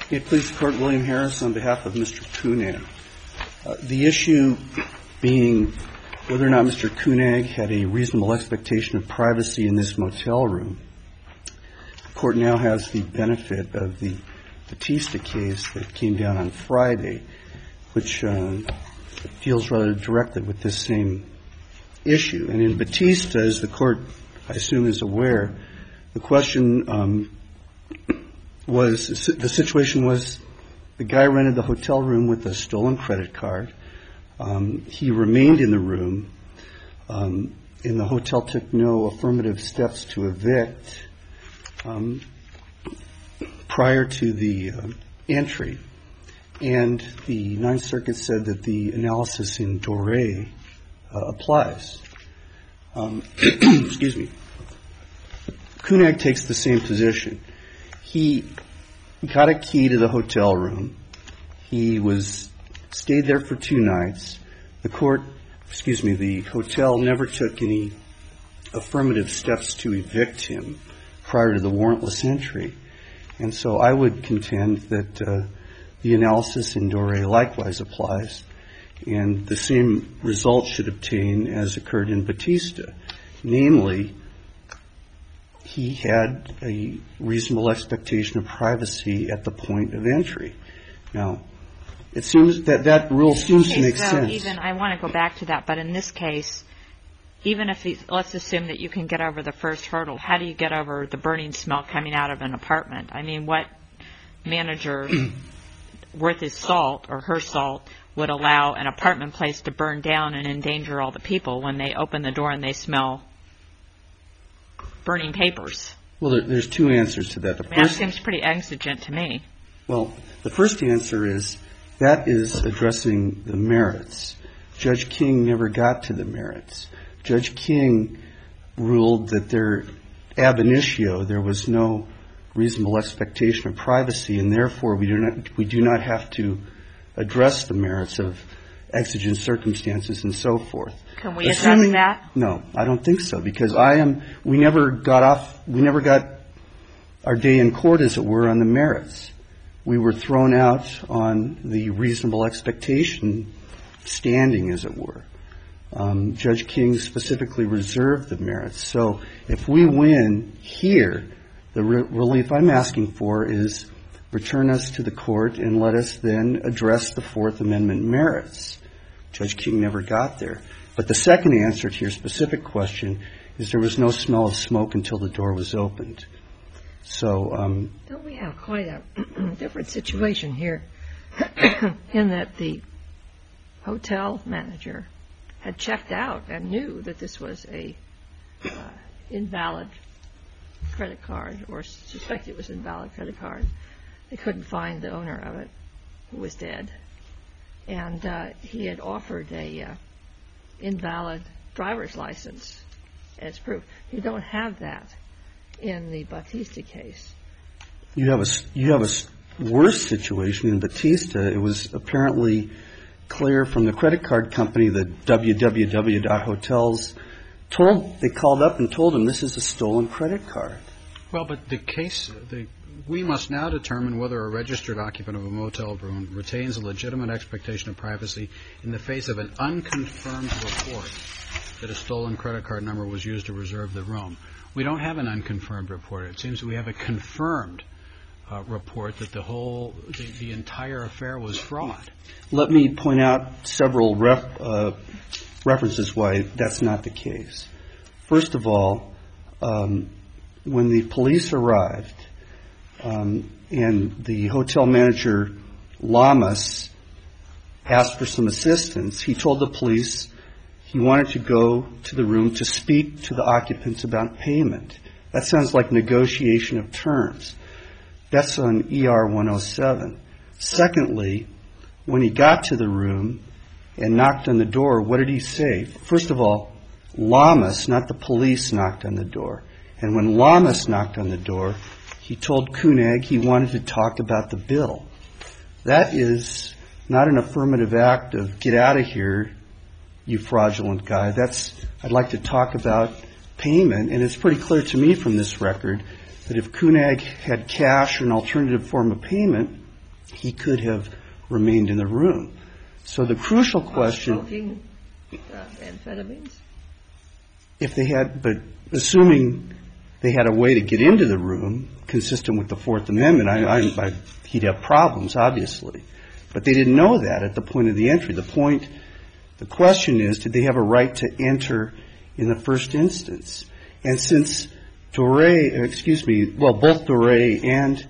May it please the Court, William Harris on behalf of Mr. Kunag. The issue being whether or not Mr. Kunag had a reasonable expectation of privacy in this motel room. The Court now has the benefit of the Batista case that came down on Friday, which deals rather directly with this same issue. And in Batista, as the Court, I assume, is aware, the question the situation was the guy rented the hotel room with a stolen credit card. He remained in the room, and the hotel took no affirmative steps to evict prior to the entry. And the Ninth Circuit said that the analysis in Doré applies. Excuse me. Kunag takes the same position. He got a key to the hotel room. He stayed there for 2 nights. The hotel never took any affirmative steps to evict him prior to the warrantless entry. And so I would contend that the analysis in Doré likewise applies, and the same result should obtain as occurred in Batista. Namely, he had a reasonable expectation of privacy at the point of entry. Now, it seems that rule seems to make sense. I want to go back to that, but in this case, even if let's assume that you can get over the first hurdle, how do you get over the burning smell coming out of an apartment? I mean, what manager worth his salt or her salt would allow an apartment place to burn down and endanger all the people when they open the door and they smell burning papers? Well, there's 2 answers to that. That seems pretty exigent to me. Well, the first answer is that is addressing the merits. Judge King never got to the merits. Judge King ruled that ab initio, there was no reasonable expectation of privacy, and therefore we do not have to address the merits of exigent circumstances and so forth. Can we address that? No, I don't think so, because we never got our day in court, as it were, on the merits. We were thrown out on the reasonable expectation standing, as it were. Judge King specifically reserved the merits. So if we win here, the relief I'm asking for is return us to the court and let us then address the Fourth Amendment merits. Judge King never got there. But the second answer to your specific question is there was no smell of smoke until the door was opened. So don't we have quite a different situation here in that the hotel manager had checked out and knew that this was a invalid credit card, or suspected it was an invalid credit card. They couldn't find the owner of it, who was dead. And he had offered a invalid driver's license as proof. You don't have that in the Batista case. You have a worse situation in Batista. It was apparently clear from the credit card company, the www.hotels, they called up and told him this is a stolen credit card. Well, but we must now determine whether a registered occupant of a motel room retains a legitimate expectation of privacy in the face of an unconfirmed report that a stolen credit card number was used to reserve the room. We don't have an unconfirmed report. It seems that we have a confirmed report that the entire affair was fraud. Let me point out several references why that's not the case. First of all, when the police arrived and the hotel manager, Lamas, asked for some assistance, he told the police he wanted to go to the room to speak to the occupants about payment. That sounds like negotiation of terms. That's on ER 107. Secondly, when he got to the room and knocked on the door, what did he say? First of all, Lamas, not the police, knocked on the door. And when Lamas knocked on the door, he told Kunag he wanted to talk about the bill. That is not an affirmative act of get out of here, you fraudulent guy. I'd like to talk about payment. And it's pretty clear to me from this record that if Kunag had cash or an alternative form of payment, he could have remained in the room. So the crucial question... Smoking amphetamines? If they had, but assuming they had a way to get into the room consistent with the Fourth Amendment, he'd have problems, obviously. But they didn't know that at the point of the entry. The question is, did they have a right to enter in the first instance? And since both Doré and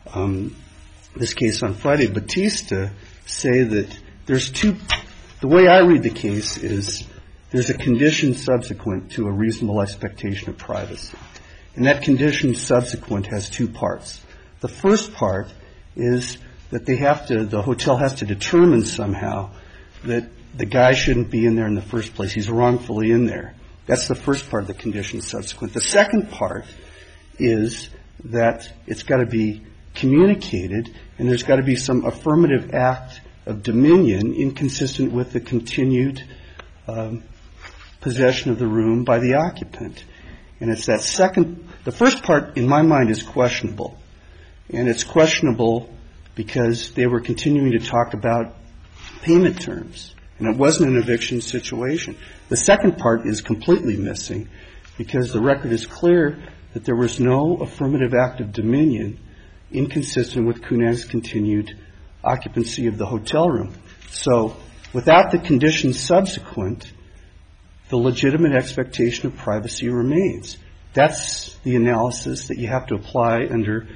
this case on Friday, Batista say that there's two, the way I read the case is there's a condition subsequent to a reasonable expectation of privacy. And that condition subsequent has two parts. The first part is that the hotel has to determine somehow that the guy shouldn't be in there in the first place. He's wrongfully in there. That's the first part of the condition subsequent. The second part is that it's got to be communicated, and there's got to be some affirmative act of dominion inconsistent with the continued possession of the room by the occupant. And it's that second, the first part in my mind is questionable. And it's questionable because they were continuing to talk about payment terms. And it wasn't an eviction situation. The second part is completely missing because the record is clear that there was no affirmative act of dominion inconsistent with Kunag's continued occupancy of the hotel room. So without the condition subsequent, the legitimate expectation of privacy remains. That's the analysis that you have to apply under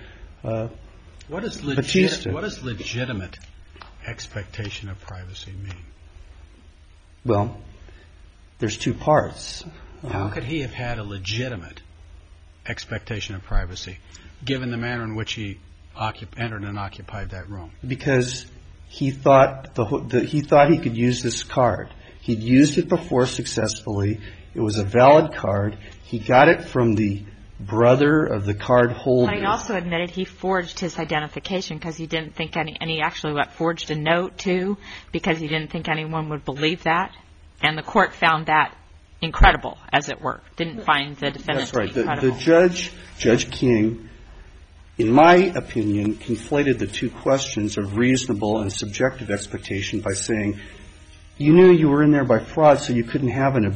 Batista. What does legitimate expectation of privacy mean? Well, there's two parts. How could he have had a legitimate expectation of privacy, given the manner in which he entered and occupied that room? Because he thought he could use this card. He'd used it before successfully. It was a valid card. He got it from the brother of the card holder. But he also admitted he forged his identification because he didn't think and he actually forged a note too because he didn't think anyone would believe that. And the court found that incredible, as it were. Didn't find the defendant to be credible. The Judge King, in my opinion, conflated the two questions of reasonable and subjective expectation by saying, you knew you were in there by fraud, so you couldn't have an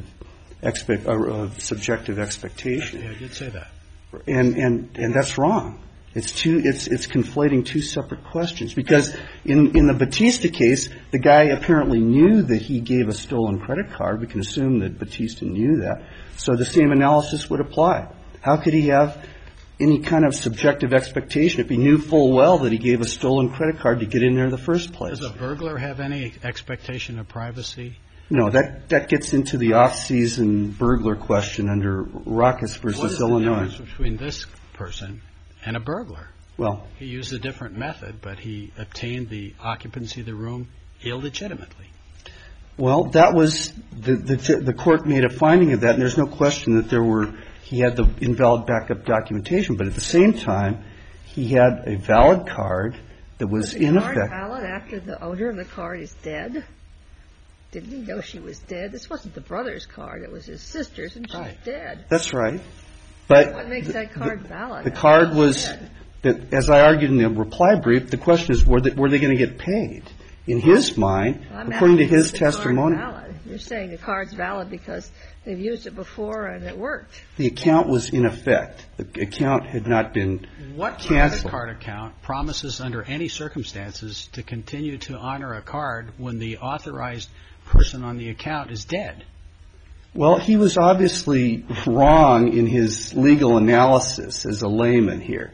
subjective expectation. Yeah, I did say that. And that's wrong. It's conflating two separate questions. Because in the Batista case, the guy apparently knew that he gave a stolen credit card. We can assume that Batista knew that. So the same analysis would apply. How could he have any kind of subjective expectation if he knew full well that he gave a stolen credit card to get in there in the first place? Does a burglar have any expectation of privacy? No, that gets into the off-season burglar question under Rockus versus Illinois. What is the difference between this person and a burglar? Well, he used a different method, but he obtained the occupancy of the room illegitimately. Well, that was the court made a finding of that, and there's no question that he had the invalid backup documentation, but at the same time, he had a valid card that was in effect. Was the card valid after the owner of the card is dead? Didn't he know she was dead? This wasn't the brother's card. It was his sister's, and she's dead. That's right. But what makes that card valid? The card was, as I argued in the reply brief, the question is, were they going to get paid? In his mind, according to his testimony. You're saying the card's valid because they've used it before and it worked. The account was in effect. The account had not been canceled. What credit card account promises under any circumstances to continue to honor a card when the authorized person on the account is dead? Well, he was obviously wrong in his legal analysis as a layman here.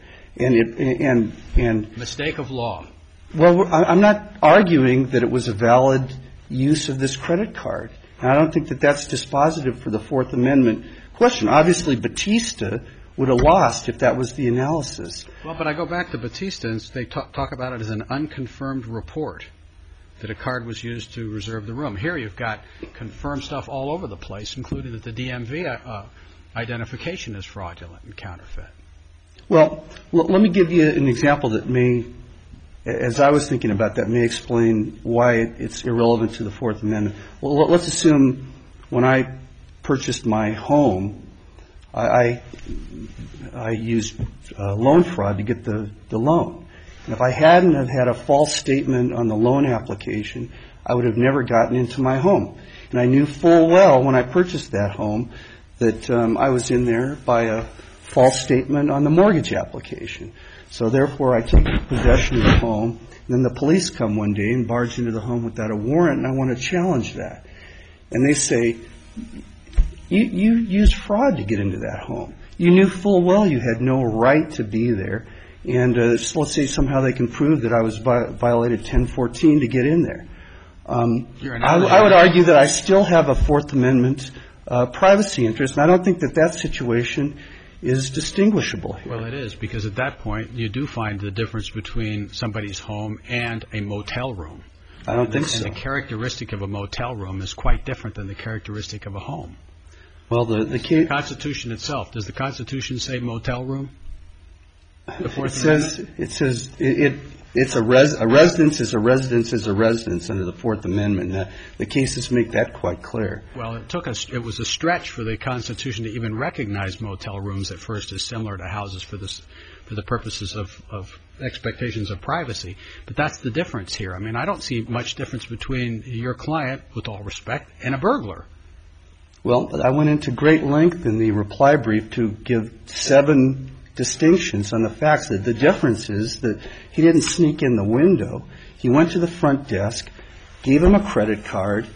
Mistake of law. Well, I'm not arguing that it was a valid use of this credit card. And I don't think that that's dispositive for the Fourth Amendment question. Obviously, Batista would have lost if that was the analysis. Well, but I go back to Batista, and they talk about it as an unconfirmed report that a card was used to reserve the room. Here you've got confirmed stuff all over the place, including that the DMV identification is fraudulent and counterfeit. Well, let me give you an example that may, as I was thinking about that, may explain why it's irrelevant to the Fourth Amendment. Well, let's assume when I purchased my home, I used loan fraud to get the loan. And if I hadn't have had a false statement on the loan application, I would have never gotten into my home. And I knew full well when I purchased that home that I was in there by a false statement on the mortgage application. So therefore, I take possession of the home, and then the police come one day and barge into the home without a warrant, and I want to challenge that. And they say, you used fraud to get into that home. You knew full well you had no right to be there. And let's say somehow they can prove that I was violated 1014 to get in there. I would argue that I still have a Fourth Amendment privacy interest, and I don't think that that situation is distinguishable here. Well, it is, because at that point you do find the difference between somebody's home and a motel room. I don't think so. And the characteristic of a motel room is quite different than the characteristic of a home. Well, the Constitution itself, does the Constitution say motel room? It says a residence is a residence is a residence under the Fourth Amendment. The cases make that quite clear. Well, it was a stretch for the Constitution to even recognize motel rooms at first as similar to houses for the purposes of expectations of privacy. But that's the difference here. I mean, I don't see much difference between your client, with all respect, and a burglar. Well, I went into great length in the reply brief to give 7 distinctions on the facts. That the difference is that he didn't sneak in the window. He went to the front desk, gave him a credit card,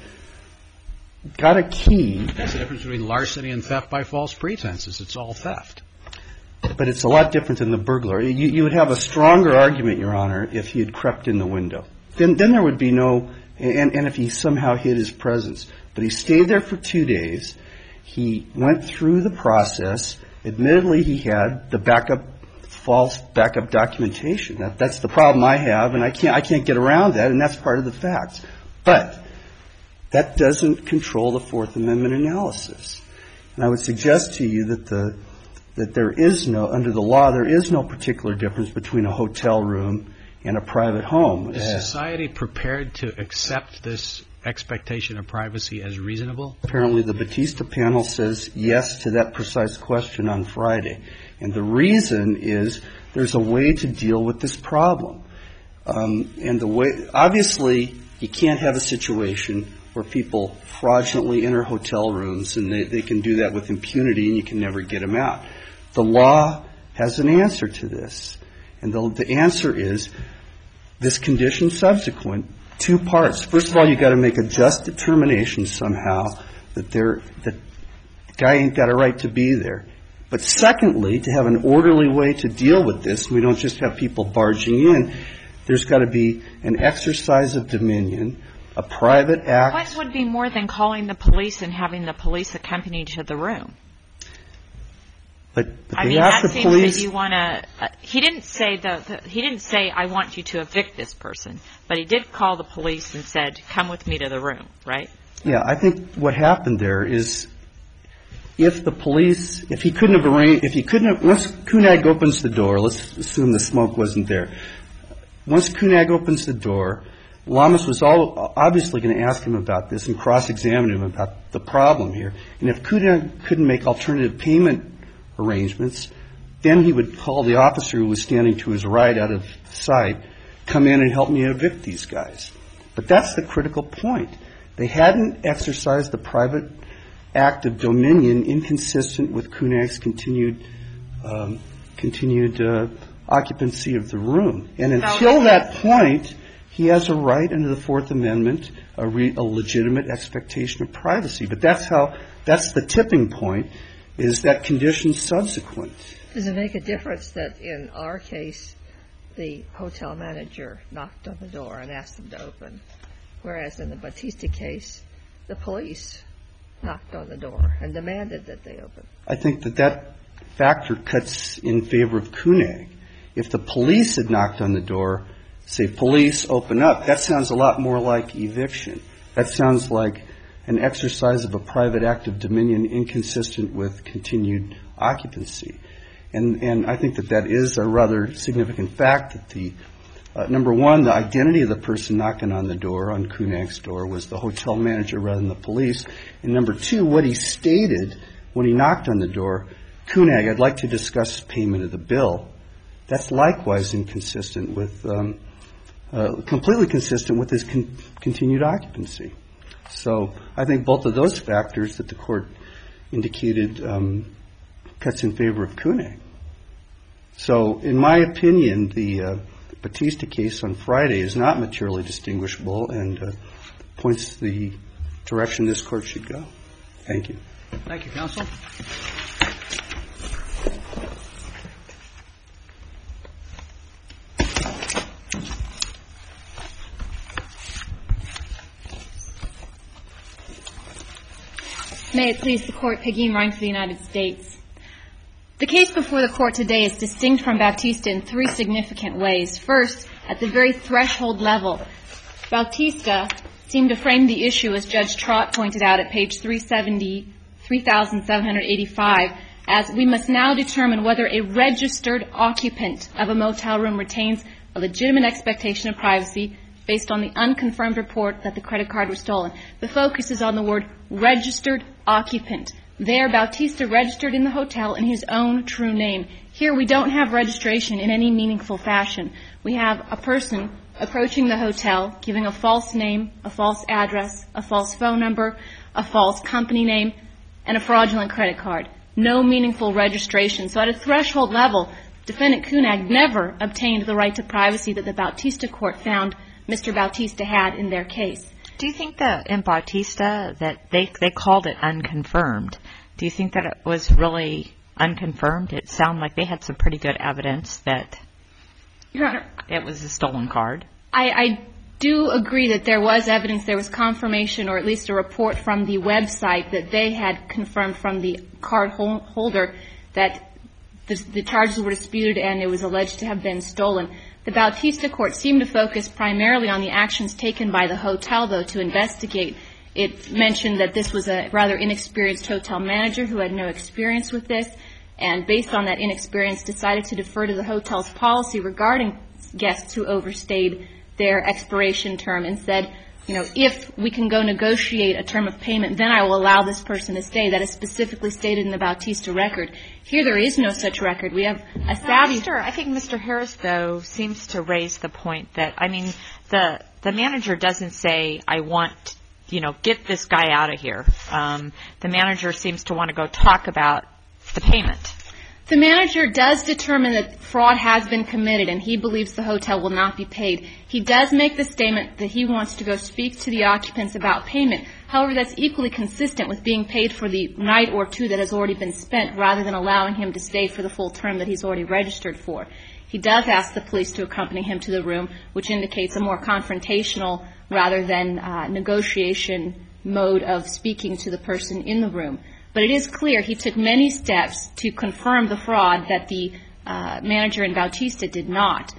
got a key. That's the difference between larceny and theft by false pretenses. It's all theft. But it's a lot different than the burglar. You would have a stronger argument, Your Honor, if he had crept in the window. Then there would be no, and if he somehow hid his presence. But he stayed there for 2 days. He went through the process. Admittedly, he had the false backup documentation. That's the problem I have, and I can't get around that, and that's part of the facts. But that doesn't control the Fourth Amendment analysis. And I would suggest to you that there is no, under the law, there is no particular difference between a hotel room and a private home. Is society prepared to accept this expectation of privacy as reasonable? Apparently the Batista panel says yes to that precise question on Friday. And the reason is there's a way to deal with this problem. And the way, obviously, you can't have a situation where people fraudulently enter hotel rooms and they can do that with impunity and you can never get them out. The law has an answer to this. And the answer is this condition subsequent, 2 parts. First of all, you've got to make a just determination somehow that the guy ain't got a right to be there. But secondly, to have an orderly way to deal with this, we don't just have people barging in, there's got to be an exercise of dominion, a private act. What would be more than calling the police and having the police accompany to the room? But I they mean, ask that the seems police. that you want to. He didn't say I want you to evict this person, but he did call the police and said, "Come with me to the room." Right? Yeah, I think what happened there is, if he couldn't have, once Kunag opens the door, let's assume the smoke wasn't there. Once Kunag opens the door, Lamas was obviously going to ask him about this and cross-examine him about the problem here. And if Kunag couldn't make alternative payment arrangements, then he would call the officer who was standing to his right out of sight, come in and help me evict these guys. But that's the critical point. They hadn't exercised the private act of dominion inconsistent with Kunag's continued occupancy of the room. And until that point, he has a right under the Fourth Amendment, a legitimate expectation of privacy. But that's the tipping point, is that condition subsequent. Does it make a difference that in our case, the hotel manager knocked on the door and asked them to open, whereas in the Batista case, the police knocked on the door and demanded that they open? I think that factor cuts in favor of Kunag. If the police had knocked on the door, say, police, open up, that sounds a lot more like eviction. That sounds like an exercise of a private act of dominion inconsistent with continued occupancy. And I think that is a rather significant fact that number one, the identity of the person knocking on the door, on Kunag's door, was the hotel manager rather than the police. And number two, what he stated when he knocked on the door, Kunag, I'd like to discuss payment of the bill. That's likewise inconsistent with, completely consistent with his continued occupancy. So I think both of those factors that the court indicated cuts in favor of Koenig. So in my opinion, the Batista case on Friday is not materially distinguishable and points the direction this court should go. Thank you. Thank you, counsel. May it please the Court, Peggy Ryan for the United States. The case before the Court today is distinct from Bautista in three significant ways. First, at the very threshold level, Bautista seemed to frame the issue, as Judge Trott pointed out at page 3785, as we must now determine whether a registered occupant of a motel room retains a legitimate expectation of privacy based on the unconfirmed report that the credit card was stolen. The focus is on the word registered occupant. There, Bautista registered in the hotel in his own true name. Here, we don't have registration in any meaningful fashion. We have a person approaching the hotel, giving a false name, a false address, a false phone number, a false company name, and a fraudulent credit card. No meaningful registration. So at a threshold level, Defendant Koenig never obtained the right to privacy that the Bautista court found Mr. Bautista had in their case. Do you think that in Bautista that they called it unconfirmed? Do you think that it was really unconfirmed? It sounded like they had some pretty good evidence that Your Honor, it was a stolen card. I do agree that there was evidence, there was confirmation, or at least a report from the website that they had confirmed from the card holder that the charges were disputed and it was alleged to have been stolen. The Bautista court seemed to focus primarily on the actions taken by the hotel, though, to investigate. It mentioned that this was a rather inexperienced hotel manager who had no experience with this, and based on that inexperience decided to defer to the hotel's policy regarding guests who overstayed their expiration term and said, you know, if we can go negotiate a term of payment, then I will allow this person to stay. That is specifically stated in the Bautista record. Here there is no such record. We have a savvy... I think Mr. Harris, though, seems to raise the point that, I mean, the manager doesn't say, I want, get this guy out of here. The manager seems to want to go talk about the payment. The manager does determine that fraud has been committed and he believes the hotel will not be paid. He does make the statement that he wants to go speak to the occupants about payment. However, that's equally consistent with being paid for the night or two that has already been spent rather than allowing him to stay for the full term that he's already registered for. He does ask the police to accompany him to the room, which indicates a more confrontational rather than negotiation mode of speaking to the person in the room. But it is clear he took many steps to confirm the fraud that the manager in Bautista did not.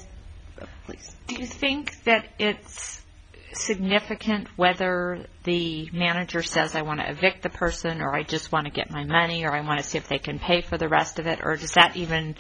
Please. Do you think that it's significant whether the manager says, I want to evict the person, or I just want to get my money, or I want to see if they can pay for the rest of it, or is that even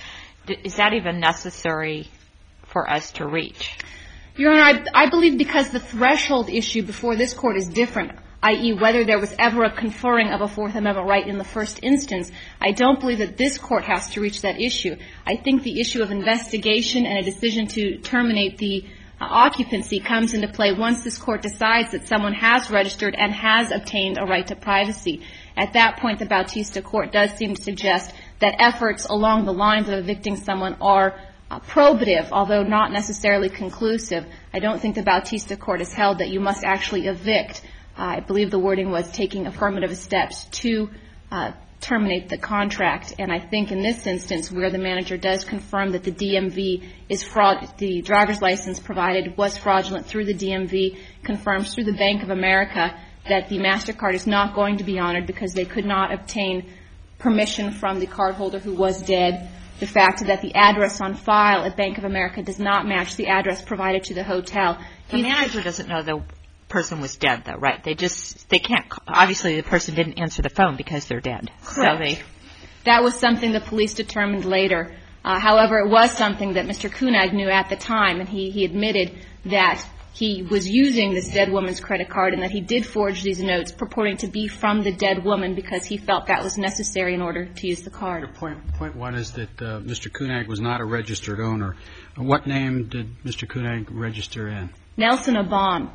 necessary for us to reach? Your Honor, I believe because the threshold issue before this court is different, i.e. whether there was ever a conferring of a Fourth Amendment right in the first instance, I don't believe that this court has to reach that issue. I think the issue of investigation and a decision to terminate the occupancy comes into play once this court decides that someone has registered and has obtained a right to privacy. At that point, the Bautista court does seem to suggest that efforts along the lines of evicting someone are probative, although not necessarily conclusive. I don't think the Bautista court has held that you must actually evict. I believe the wording was taking affirmative steps to terminate the contract. And I think in this instance, where the manager does confirm that the DMV is fraud, the driver's license provided was fraudulent through the DMV, confirms through the Bank of America that the MasterCard is not going to be honored because they could not obtain permission from the cardholder who was dead. The fact that the address on file at Bank of America does not match the address provided to the hotel. The manager doesn't know the person was dead, though, right? They can't, obviously the person didn't answer the phone because they're dead. Correct. So that was something the police determined later. However, it was something that Mr. Koenig knew at the time, and he admitted that he was using this dead woman's credit card and that he did forge these notes purporting to be from the dead woman because he felt that was necessary in order to use the card. Point one is that Mr. Kunag was not a registered owner. What name did Mr. Kunag register in? Nelson Abon.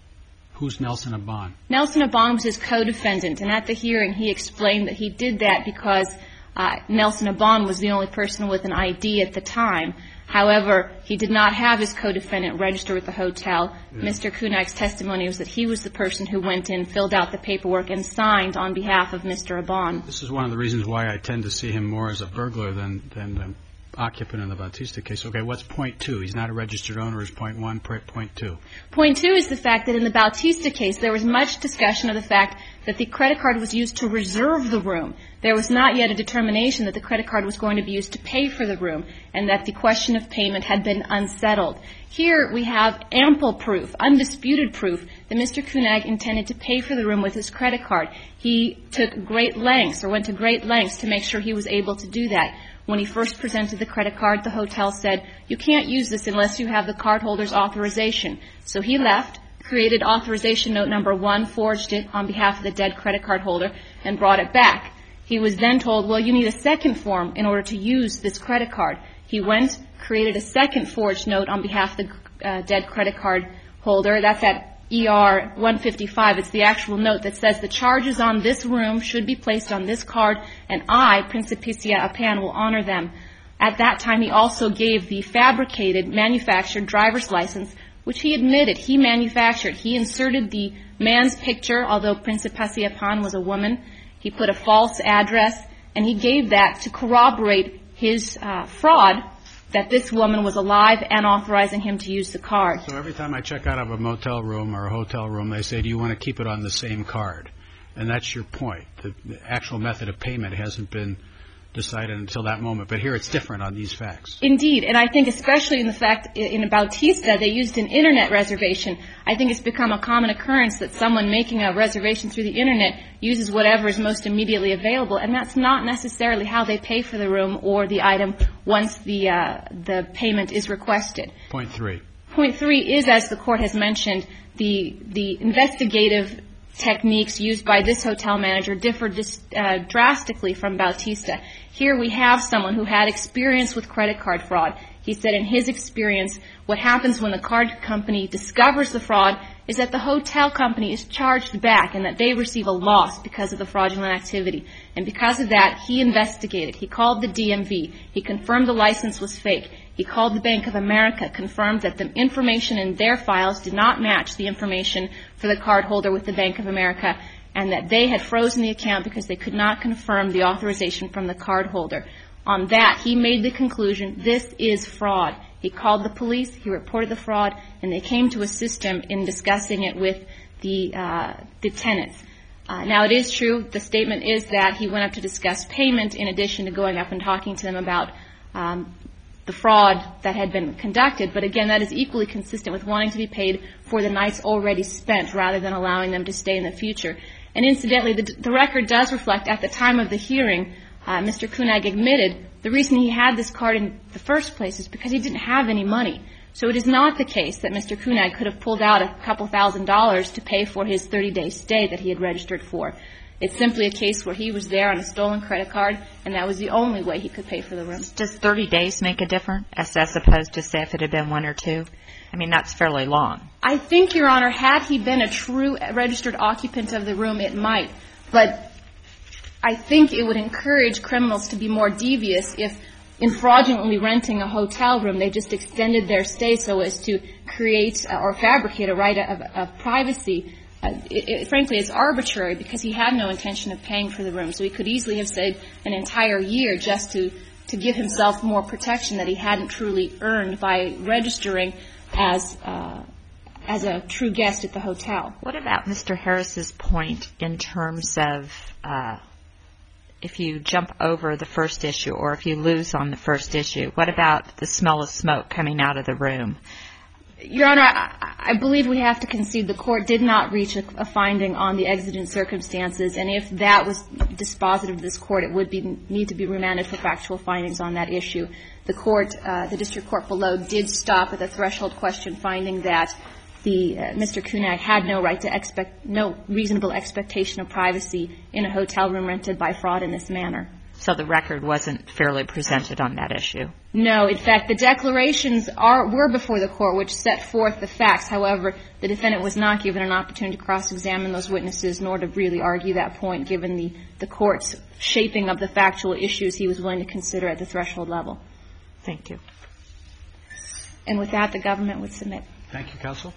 Who's Nelson Abon? Nelson Abon was his co-defendant, and at the hearing he explained that he did that because Nelson Abon was the only person with an ID at the time. However, he did not have his co-defendant register with the hotel. Mr. Kunag's testimony was that he was the person who went in, filled out the paperwork, and signed on behalf of Mr. Abon. This is one of the reasons why I tend to see him more as a burglar than the occupant in the Bautista case. Okay, what's point two? He's not a registered owner is point one, point two. Point two is the fact that in the Bautista case, there was much discussion of the fact that the credit card was used to reserve the room. There was not yet a determination that the credit card was going to be used to pay for the room and that the question of payment had been unsettled. Here we have ample proof, undisputed proof, that Mr. Kunag intended to pay for the room with his credit card. He took great lengths or went to great lengths to make sure he was able to do that. When he first presented the credit card, the hotel said, "You can't use this unless you have the cardholder's authorization." So he left, created authorization note number 1, forged it on behalf of the dead credit card holder, and brought it back. He was then told, well, you need a second form in order to use this credit card. He went, created a second forged note on behalf of the dead credit card holder. That's at ER 155. It's the actual note that says the charges on this room should be placed on this card, and I, Principicia Apan, will honor them. At that time, he also gave the fabricated, manufactured driver's license, which he admitted he manufactured. He inserted the man's picture, although Principicia Apan was a woman. He put a false address, and he gave that to corroborate his fraud that this woman was alive and authorizing him to use the card. So every time I check out of a motel room or a hotel room, they say, do you want to keep it on the same card? And that's your point. The actual method of payment hasn't been decided until that moment. But here it's different on these facts. Indeed. And I think especially in the fact in Bautista, they used an Internet reservation. I think it's become a common occurrence that someone making a reservation through the Internet uses whatever is most immediately available. And that's not necessarily how they pay for the room or the item once the payment is requested. Point three. Point three is, as the Court has mentioned, the investigative techniques used by this hotel manager differ drastically from Bautista. Here we have someone who had experience with credit card fraud. He said in his experience, what happens when the card company discovers the fraud is that the hotel company is charged back and that they receive a loss because of the fraudulent activity. And because of that, he investigated. He called the DMV. He confirmed the license was fake. He called the Bank of America, confirmed that the information in their files did not match the information for the cardholder with the Bank of America, and that they had frozen the account because they could not confirm the authorization from the cardholder. On that, he made the conclusion, this is fraud. He called the police, he reported the fraud, and they came to assist him in discussing it with the tenants. Now, it is true, the statement is that he went up to discuss payment in addition to going up and talking to them about the fraud that had been conducted. But again, that is equally consistent with wanting to be paid for the nights already spent rather than allowing them to stay in the future. And incidentally, the record does reflect at the time of the hearing, Mr. Kunag admitted the reason he had this card in the first place is because he didn't have any money. So it is not the case that Mr. Kunag could have pulled out a couple $1,000s to pay for his 30-day stay that he had registered for. It's simply a case where he was there on a stolen credit card, and that was the only way he could pay for the room. Does 30 days make a difference as opposed to, say, if it had been 1 or 2? I mean, that's fairly long. I think, Your Honor, had he been a true registered occupant of the room, it might. But I think it would encourage criminals to be more devious if, in fraudulently renting a hotel room, they just extended their stay so as to create or fabricate a right of privacy. Frankly, it's arbitrary because he had no intention of paying for the room. So he could easily have stayed an entire year just to give himself more protection that he hadn't truly earned by registering as a true guest at the hotel. What about Mr. Harris's point in terms of if you jump over the first issue or if you lose on the first issue? What about the smell of smoke coming out of the room? Your Honor, I believe we have to concede the Court did not reach a finding on the exigent circumstances, and if that was dispositive of this Court, it would need to be remanded for factual findings on that issue. The Court, the District Court below, did stop at the threshold question, finding that Mr. Kunag had no reasonable expectation of privacy in a hotel room rented by fraud in this manner. So the record wasn't fairly presented on that issue? No. In fact, the declarations were before the court, which set forth the facts. However, the defendant was not given an opportunity to cross-examine those witnesses, nor to really argue that point, given the court's shaping of the factual issues he was willing to consider at the threshold level. Thank you. And with that, the government would submit. Thank you, counsel.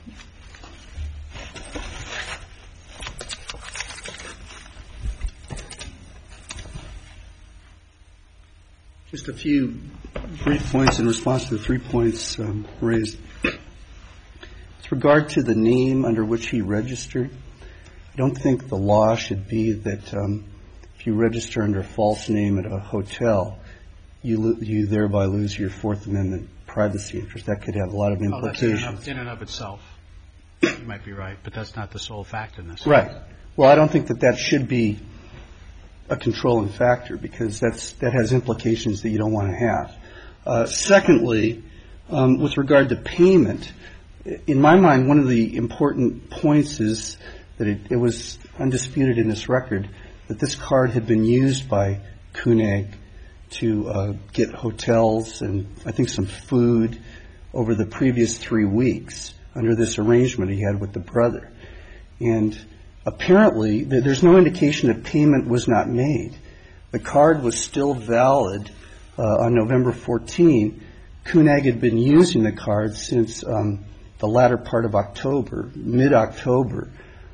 Just a few brief points in response to the 3 points raised. With regard to the name under which he registered, I don't think the law should be that if you register under a false name at a hotel, you thereby lose your Fourth Amendment privacy interest. That could have a lot of implications. That's in and of itself. You might be right, but that's not the sole fact in this. Right. Well, I don't think that should be a controlling factor, because that has implications that you don't want to have. Secondly, with regard to payment, in my mind, one of the important points is that it was undisputed in this record that this card had been used by Kunag to get hotels and I think some food over the previous 3 weeks under this arrangement he had with the brother. And apparently, there's no indication that payment was not made. The card was still valid on November 14. Kunag had been using the card since the latter part of October, mid-October.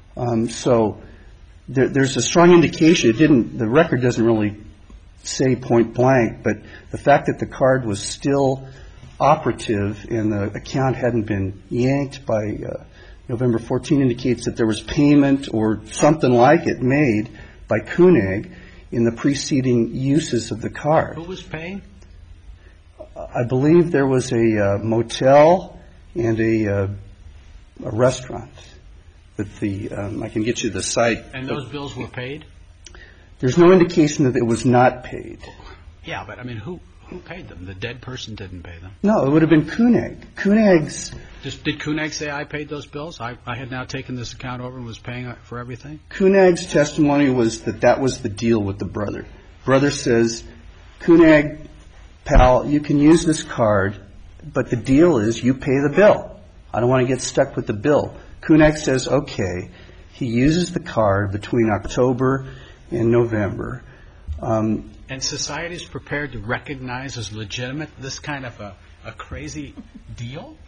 So there's a strong indication. The record doesn't really say point blank, but the fact that the card was still operative and the account hadn't been yanked by November 14 indicates that there was payment or something like it made by Kunag in the preceding uses of the card. Who was paying? I believe there was a motel and a restaurant. I can get you the site. And those bills were paid? There's no indication that it was not paid. Yeah, but I mean, who paid them? The dead person didn't pay them. No, it would have been Kunag. Did Kunag say, I paid those bills? I had now taken this account over and was paying for everything? Kunag's testimony was that was the deal with the brother. Brother says, Kunag, pal, you can use this card, but the deal is you pay the bill. I don't want to get stuck with the bill. Kunag says, okay. He uses the card between October and November. And society is prepared to recognize as legitimate this kind of a crazy deal?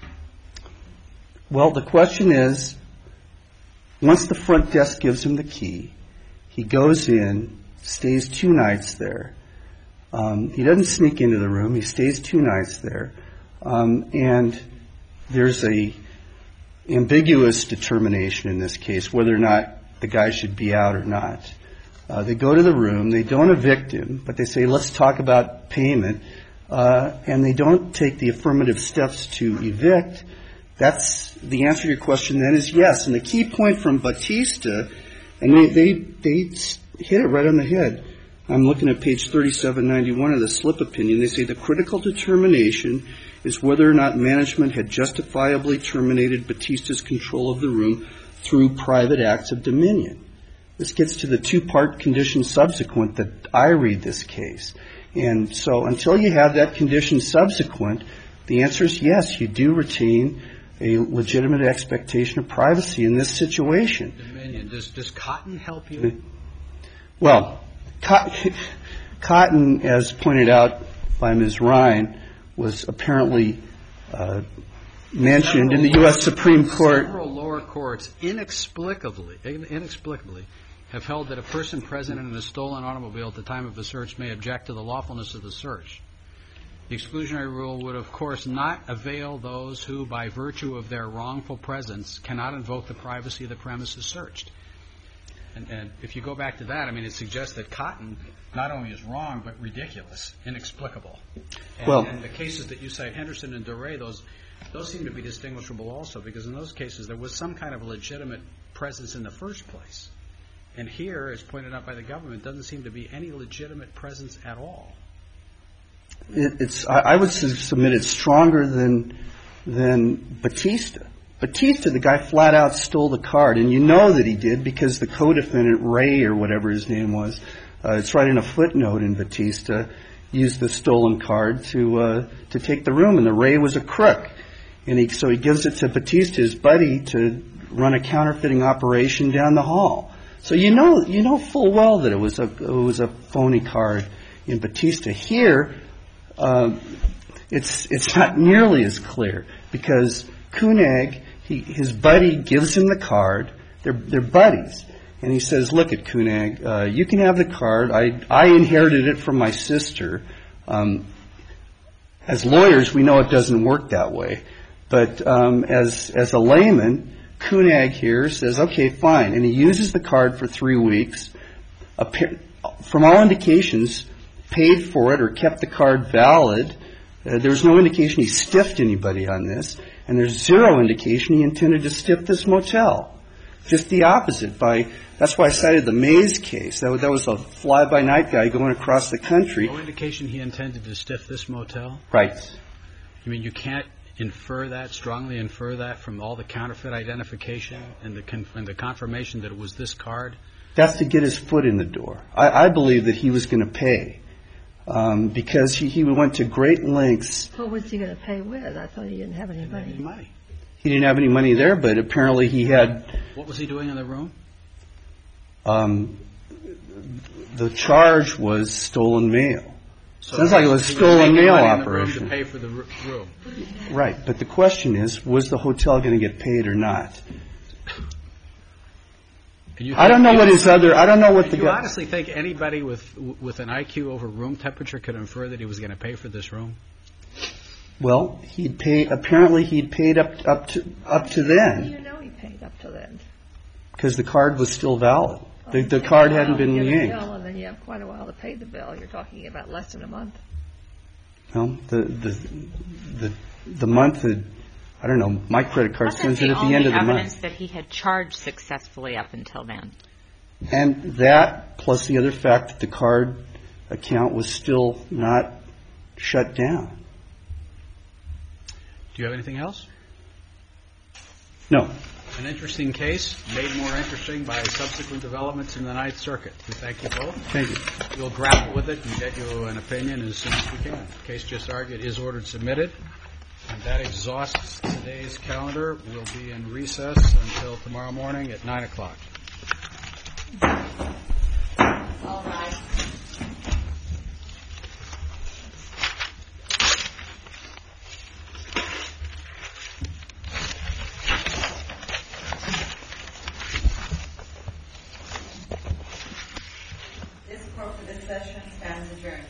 Well, the question is, once the front desk gives him the key, he goes in, stays 2 nights there. He doesn't sneak into the room. He stays 2 nights there. And there's a ambiguous determination in this case whether or not the guy should be out or not. They go to the room. They don't evict him, but they say, let's talk about payment. And they don't take the affirmative steps to evict. That's the answer to your question then is yes. And the key point from Batista, and they hit it right on the head. I'm looking at page 3791 of the slip opinion. They say the critical determination is whether or not management had justifiably terminated Batista's control of the room through private acts of dominion. This gets to the 2-part condition subsequent that I read this case. And so until you have that condition subsequent, the answer is yes, you do retain a legitimate expectation of privacy in this situation. Dominion. Does Cotton help you? Well, Cotton, as pointed out by Ms. Ryan, was apparently mentioned in the U.S. Supreme Court. Several lower courts inexplicably have held that a person present in a stolen automobile at the time of the search may object to the lawfulness of the search. The exclusionary rule would, of course, not avail those who, by virtue of their wrongful presence, cannot invoke the privacy of the premises searched. And if you go back to that, I mean, it suggests that Cotton not only is wrong, but ridiculous, inexplicable. And the cases that you cite, Henderson and Doré, those seem to be distinguishable also, because in those cases there was some kind of legitimate presence in the first place. And here, as pointed out by the government, doesn't seem to be any legitimate presence at all. I would submit it's stronger than Batista. Batista, the guy flat out stole the card, and you know that he did because the co-defendant, Ray or whatever his name was, it's right in a footnote in Batista, used the stolen card to take the room, and the Ray was a crook. And so he gives it to Batista, his buddy, to run a counterfeiting operation down the hall. So you know full well that it was a phony card in Batista. Here, it's not nearly as clear because Kunag, his buddy gives him the card. They're buddies, and he says, "Look at Kunag, you can have the card. I inherited it from my sister." As lawyers, we know it doesn't work that way, but as a layman, Kunag here says, "Okay, fine," and he uses the card for 3 weeks. From all indications, paid for it or kept the card valid. There's no indication he stiffed anybody on this, and there's zero indication he intended to stiff this motel. Just the opposite. That's why I cited the Mays case. That was a fly-by-night guy going across the country. No indication he intended to stiff this motel? Right. You mean you can't strongly infer that from all the counterfeit identification and the confirmation that it was this card? That's to get his foot in the door. I believe that he was going to pay. Because he went to great lengths. What was he going to pay with? I thought he didn't have any money. He didn't have any money there, but apparently he had. What was he doing in the room? The charge was stolen mail. So sounds like it was stolen mail To operation. pay for the room. Right, but the question is, was the hotel going to get paid or not? I don't know what his other. I don't know what the. Do you honestly think anybody with an IQ over room temperature could infer that he was going to pay for this room? Well, he'd paid. Apparently, he'd paid up to then. How do you know he paid up to then? Because the card was still valid. The card hadn't been yanked. And then you have quite a while to pay the bill. You're talking about less than a month. Well, the month that. I don't know. My credit card sends it at the end of the month. Wasn't the evidence that he had charged successfully up until then? And that, plus the other fact that the card account was still not shut down. Do you have anything else? No. An interesting case, made more interesting by subsequent developments in the Ninth Circuit. We thank you both. Thank you. We'll grapple with it and get you an opinion as soon as we can. The case just argued is ordered submitted. And that exhausts today's calendar. We'll be in recess until tomorrow morning at 9 o'clock. All right. This court for this session stands adjourned.